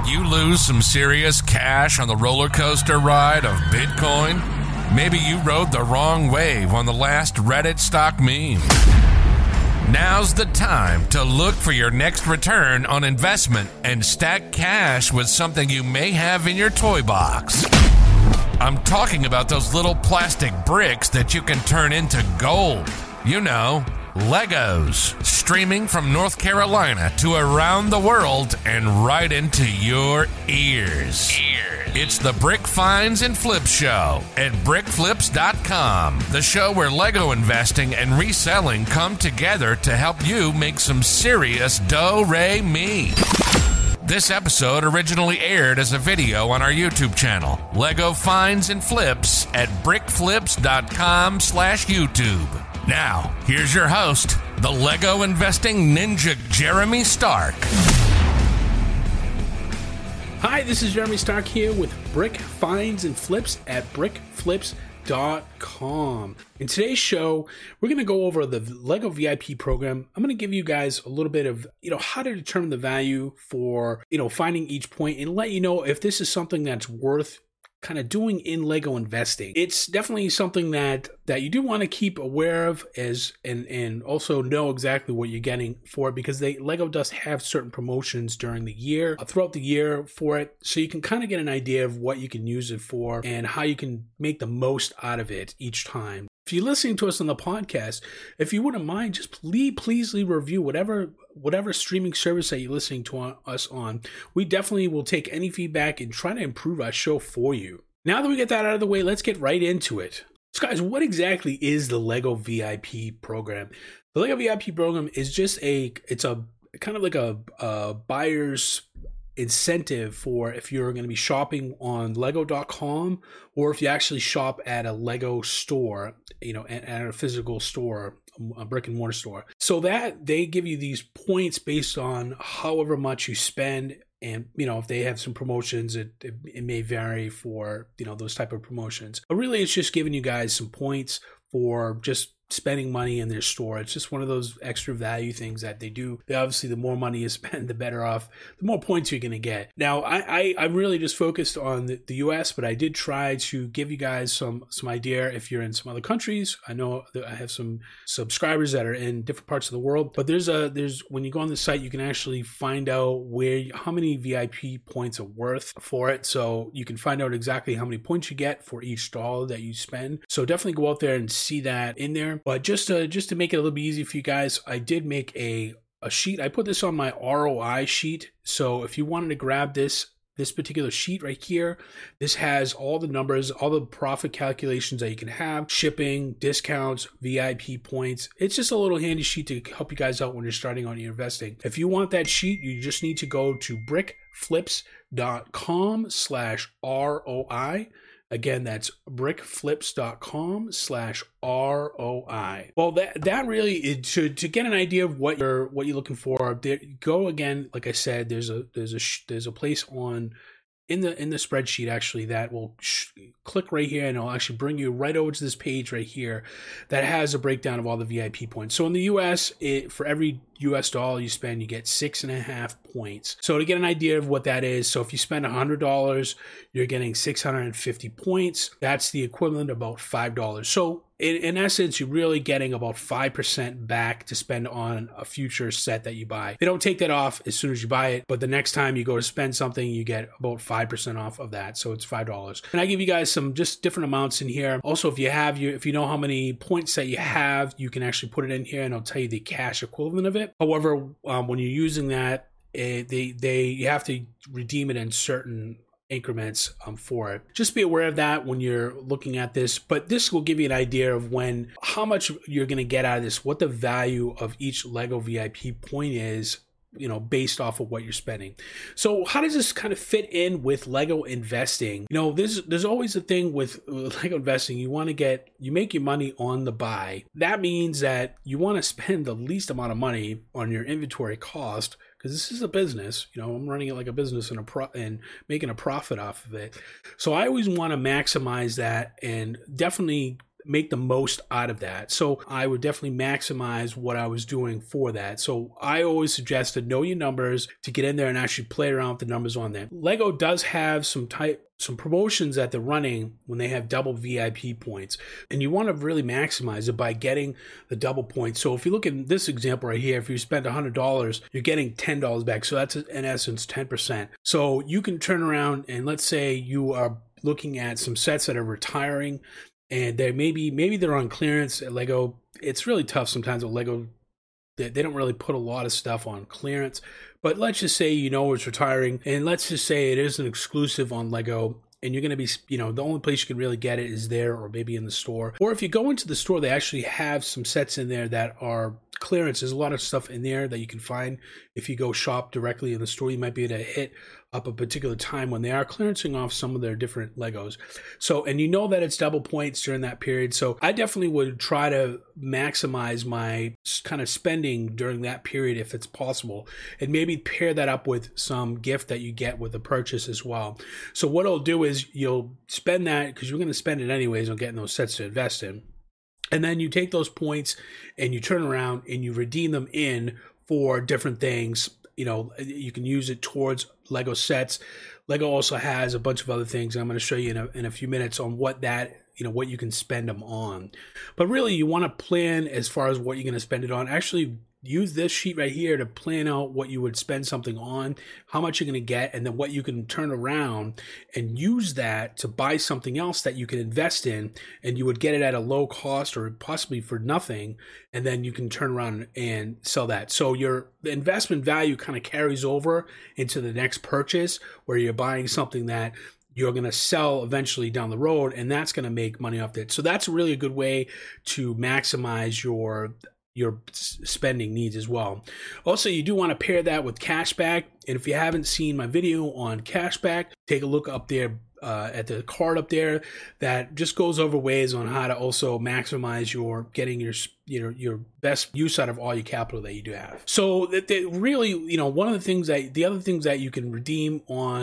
you lose some serious cash on the roller coaster ride of Bitcoin? Maybe you rode the wrong wave on the last Reddit stock meme. Now's the time to look for your next return on investment and stack cash with something you may have in your toy box. I'm talking about those little plastic bricks that you can turn into gold. You know, Legos, streaming from North Carolina to around the world and right into your ears. It's the Brick Finds and Flips Show at brickflips.com, the show where Lego investing and reselling come together to help you make some serious do-re-mi. This episode originally aired as a video on our YouTube channel, Lego Finds and Flips at brickflips.com/YouTube. Now, here's your host, the Lego investing ninja, Jeremy Stark. Hi, this is Jeremy Stark here with Brick Finds and Flips at brickflips.com. In today's show, we're going to go over the Lego VIP program. I'm going to give you guys a little bit of, how to determine the value for, finding each point and let you know if this is something that's worth kind of doing in Lego investing. It's definitely something that you do want to keep aware of and also know exactly what you're getting for it, because Lego does have certain promotions during the year, throughout the year for it, so you can kind of get an idea of what you can use it for and how you can make the most out of it each time. If you're listening to us on the podcast, if you wouldn't mind, just please leave a review, whatever streaming service that you're listening to us on. We definitely will take any feedback and try to improve our show for you. Now that we get that out of the way, let's get right into it. So guys, what exactly is the Lego VIP program? The Lego VIP program is just it's a kind of like a buyer's incentive for if you're going to be shopping on lego.com, or if you actually shop at a Lego store, at a physical store, a brick and mortar store. So that they give you these points based on however much you spend. And, if they have some promotions, it may vary for, those type of promotions. But really, it's just giving you guys some points for just spending money in their store. It's just one of those extra value things that they do. Obviously, the more money you spend, the better off, the more points you're going to get. Now, I'm really just focused on the US, but I did try to give you guys some idea if you're in some other countries. I know that I have some subscribers that are in different parts of the world, but there's when you go on the site, you can actually find out how many VIP points are worth for it. So you can find out exactly how many points you get for each dollar that you spend. So definitely go out there and see that in there. But just to make it a little bit easy for you guys, I did make a sheet. I put this on my ROI sheet. So if you wanted to grab this particular sheet right here, this has all the numbers, all the profit calculations that you can have, shipping, discounts, VIP points. It's just a little handy sheet to help you guys out when you're starting on your investing. If you want that sheet, you just need to go to brickflips.com/ROI. Again, that's brickflips.com/ROI. Well, that really is to get an idea of what you're looking for. There, go again, like I said, there's a place in the spreadsheet actually that will click right here, and it'll actually bring you right over to this page right here that has a breakdown of all the VIP points. So in the US, for every US dollar you spend, you get 6.5 points. So to get an idea of what that is, so if you spend $100, you're getting 650 points. That's the equivalent of about $5. So in essence, you're really getting about 5% back to spend on a future set that you buy. They don't take that off as soon as you buy it, but the next time you go to spend something, you get about 5% off of that. So it's $5. And I give you guys some just different amounts in here. Also, if you know how many points that you have, you can actually put it in here and it'll tell you the cash equivalent of it. However, when you're using that, you have to redeem it in certain increments for it. Just be aware of that when you're looking at this, but this will give you an idea of how much you're going to get out of this, what the value of each Lego VIP point is, based off of what you're spending. So how does this kind of fit in with Lego investing? There's always a thing with Lego investing. You make your money on the buy. That means that you want to spend the least amount of money on your inventory cost, because this is a business. I'm running it like a business and making a profit off of it. So I always want to maximize that and definitely make the most out of that. So I would definitely maximize what I was doing for that. So I always suggest to know your numbers, to get in there and actually play around with the numbers on there. Lego does have some promotions that they're running when they have double VIP points, and you want to really maximize it by getting the double points. So if you look at this example right here, if you spend $100, you're getting $10 back. So that's in essence 10%. So you can turn around and let's say you are looking at some sets that are retiring, and they maybe they're on clearance at Lego. It's really tough sometimes with Lego. They don't really put a lot of stuff on clearance. But let's just say it's retiring, and let's just say it is an exclusive on Lego, and you're going to be, the only place you can really get it is there or maybe in the store. Or if you go into the store, they actually have some sets in there that are clearance. There's a lot of stuff in there that you can find. If you go shop directly in the store, you might be able to hit up a particular time when they are clearancing off some of their different Legos. So, and that it's double points during that period. So I definitely would try to maximize my kind of spending during that period if it's possible, and maybe pair that up with some gift that you get with the purchase as well. So what I'll do is you'll spend that because you're going to spend it anyways on getting those sets to invest in. And then you take those points and you turn around and you redeem them in for different things. You can use it towards Lego sets. Lego also has a bunch of other things. I'm going to show you in a few minutes on what you can spend them on. But really, you want to plan as far as what you're going to spend it on. Actually, use this sheet right here to plan out what you would spend something on, how much you're going to get, and then what you can turn around and use that to buy something else that you can invest in, and you would get it at a low cost or possibly for nothing, and then you can turn around and sell that. So the investment value kind of carries over into the next purchase where you're buying something that you're going to sell eventually down the road, and that's going to make money off that. So that's really a good way to maximize your spending needs as well. Also, you do want to pair that with cashback. And if you haven't seen my video on cashback, take a look up there at the card up there that just goes over ways on how to also maximize getting your best use out of all your capital that you do have. So that really, the other things that you can redeem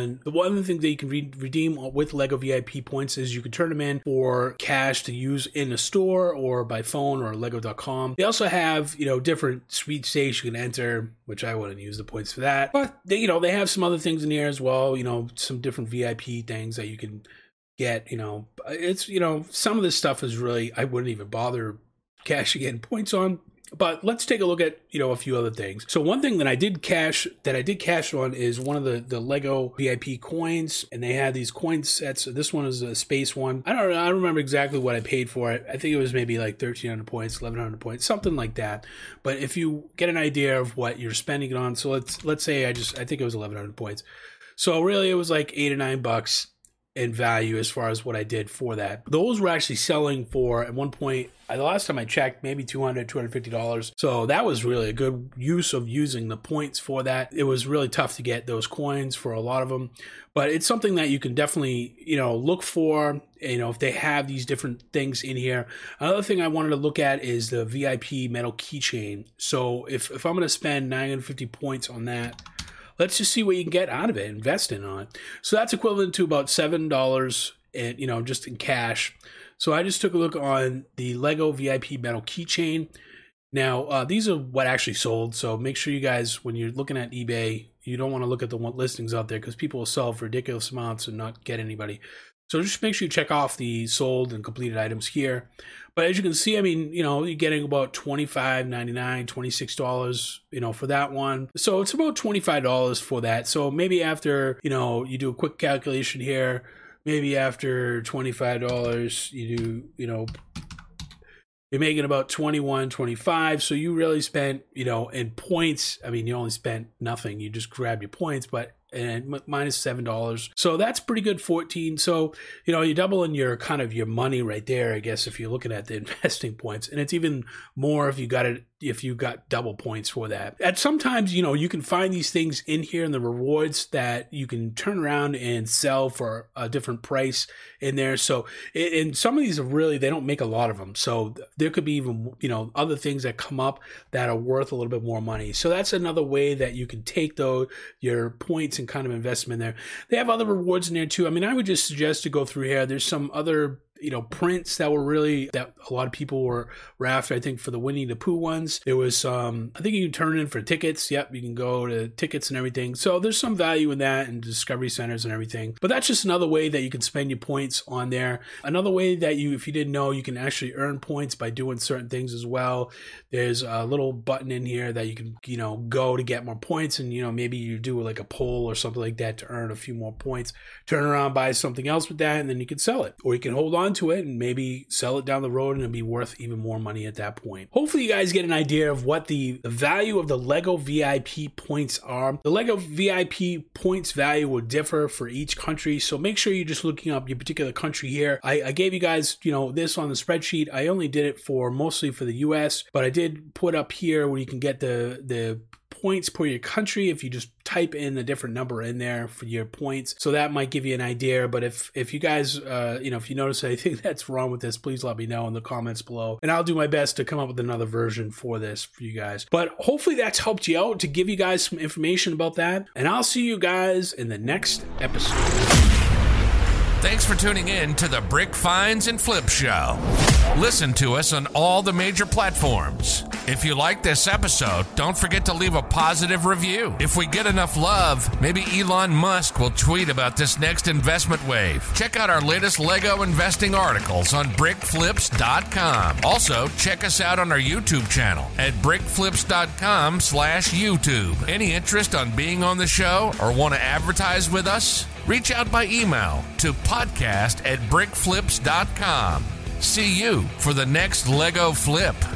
with Lego VIP points is you can turn them in for cash to use in the store or by phone or lego.com. They also have, different sweepstakes you can enter, which I wouldn't use the points for that. But they have some other things in here as well, some different VIP things that you can get, it's, some of this stuff is really, I wouldn't even bother cashing in points on. But let's take a look at, a few other things. So one thing that I did cash on is one of the Lego VIP coins, and they had these coin sets. This one is a space one. I don't remember exactly what I paid for it. I think it was maybe like 1,300 points, 1,100 points, something like that. But if you get an idea of what you're spending it on, so let's say I think it was 1,100 points. So really it was like $8 or $9 in value as far as what I did for that. Those were actually selling for, at one point, the last time I checked, maybe $200, $250. So that was really a good use of using the points for that. It was really tough to get those coins for a lot of them, but it's something that you can definitely, look for, if they have these different things in here. Another thing I wanted to look at is the VIP metal keychain. So if I'm going to spend 950 points on that, let's just see what you can get out of it, invest in on it. So that's equivalent to about $7 and just in cash. So I just took a look on the Lego VIP metal keychain. Now, these are what actually sold. So make sure you guys, when you're looking at eBay, you don't want to look at the listings out there because people will sell for ridiculous amounts and not get anybody. So just make sure you check off the sold and completed items here. But as you can see, you're getting about $25.99, $26, for that one. So it's about $25 for that. So maybe after, you do a quick calculation here, maybe after $25, you do, you're making about $21, $25. So you really spent, in points. You only spent nothing. You just grab your points, but and minus $7. So that's pretty good, 14. So, you're doubling your kind of your money right there, I guess, if you're looking at the investing points. And it's even more if you got double points for that. And sometimes, you can find these things in here in the rewards that you can turn around and sell for a different price in there. So, and some of these are really, they don't make a lot of them. So there could be even, other things that come up that are worth a little bit more money. So that's another way that you can take your points and kind of invest them in there. They have other rewards in there too. I would just suggest to go through here. There's some other prints that a lot of people were after. I think for the Winnie the Pooh ones, there was I think you can turn in for tickets. Yep, you can go to tickets and everything. So there's some value in that, and Discovery Centers and everything. But that's just another way that you can spend your points on there. Another way that if you didn't know, you can actually earn points by doing certain things as well. There's a little button in here that you can go to get more points, and maybe you do like a poll or something like that to earn a few more points. Turn around, buy something else with that, and then you can sell it, or you can hold on to it and maybe sell it down the road, and it'll be worth even more money at that point. Hopefully you guys get an idea of what the value of the LEGO VIP points are. The LEGO VIP points value will differ for each country, so make sure you're just looking up your particular country here. I gave you guys this on the spreadsheet. I only did it mostly for the US, but I did put up here where you can get the points per your country if you just type in a different number in there for your points. So that might give you an idea. But if you guys, if you notice anything that's wrong with this, please let me know in the comments below. And I'll do my best to come up with another version for this for you guys. But hopefully that's helped you out to give you guys some information about that. And I'll see you guys in the next episode. Thanks for tuning in to the Brick Finds and Flip Show. Listen to us on all the major platforms. If you like this episode, don't forget to leave a positive review. If we get enough love, maybe Elon Musk will tweet about this next investment wave. Check out our latest LEGO investing articles on brickflips.com. Also, check us out on our YouTube channel at brickflips.com/YouTube. Any interest on being on the show or want to advertise with us? Reach out by email to podcast@brickflips.com. See you for the next LEGO flip.